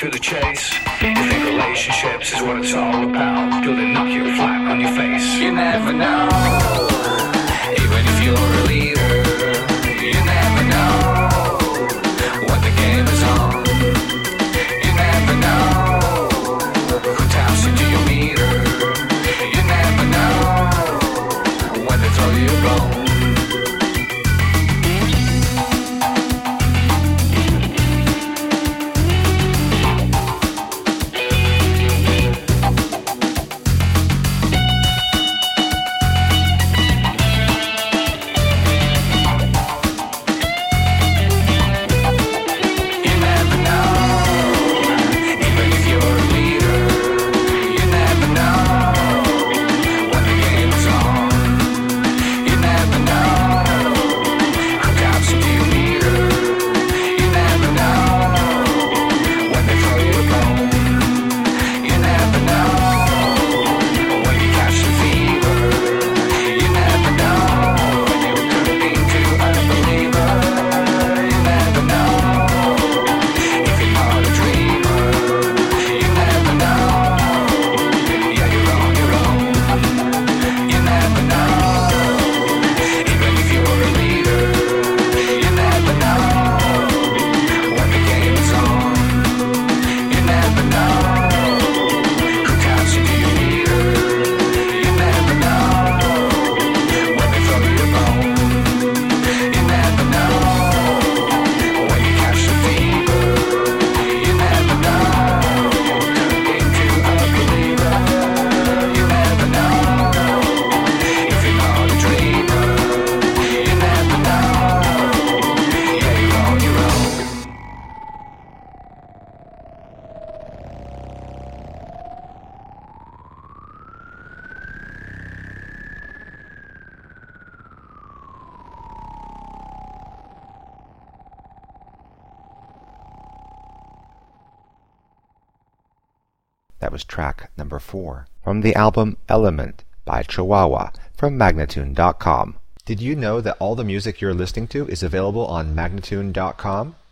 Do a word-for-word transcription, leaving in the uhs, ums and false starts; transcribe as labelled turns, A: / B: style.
A: to the chase. You think relationships is what it's all about. Till they knock you flat on your face. You never know, even if you're a leader. You never know what the game is on. You never know who taps into your meter. You never know when they throw you a bone.
B: That was track number four from the album Element by Chihuahua from Magnatune dot com. Did you know that all the music you're listening to is available on Magnatune dot com?